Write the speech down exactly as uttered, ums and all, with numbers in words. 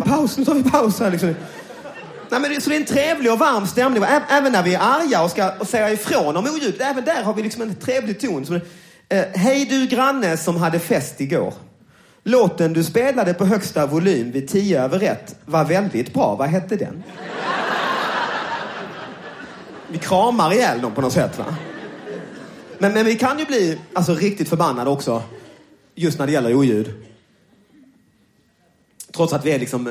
paus, nu tar vi paus här liksom. Nej, men det, så det är en trevlig och varm stämning. Ä- även när vi är arga och ska och säga ifrån om oljud. Även där har vi liksom en trevlig ton. Så, eh, hej du granne som hade fest igår. Låten du spelade på högsta volym vid tio över ett var väldigt bra. Vad hette den? Vi kramar ihjäl dem på något sätt, va? Men, men vi kan ju bli alltså, riktigt förbannade också. Just när det gäller oljud. Trots att vi är liksom